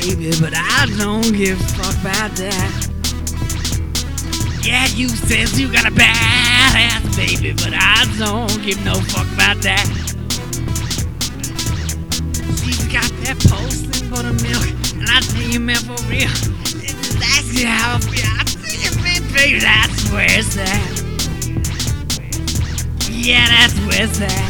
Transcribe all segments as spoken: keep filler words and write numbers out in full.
baby, but I don't give a fuck about that. Yeah, you says you got a badass baby, but I don't give no fuck about that. She's got that Poston buttermilk, and I tell you, man, for real, this is actually how I feel. I tell you, man, baby, that's where it's at. Yeah, that's where it's at.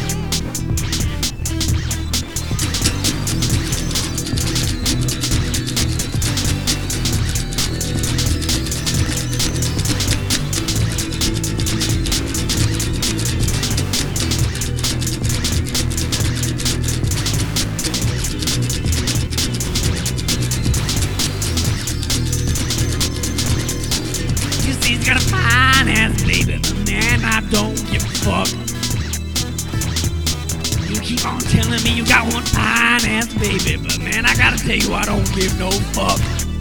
She's got a fine ass baby, but man, I don't give a fuck. You keep on telling me you got one fine ass baby, but man, I gotta tell you, I don't give no fuck.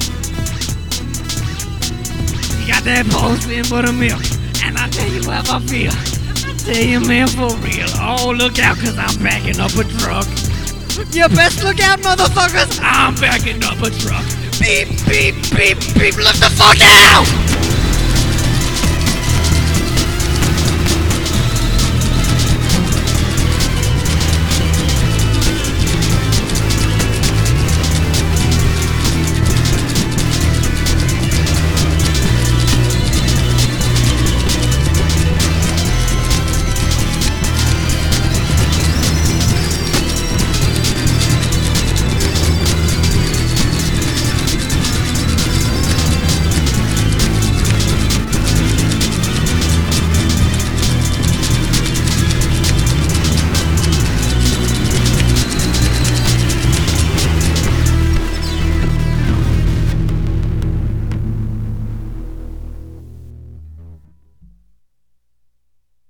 You got that Poston buttermilk, and I tell you how I feel. I tell you, man, for real. Oh, look out, cause I'm backing up a truck. You best look out, motherfuckers. I'm backing up a truck. Beep, beep, beep, beep, look the fuck out!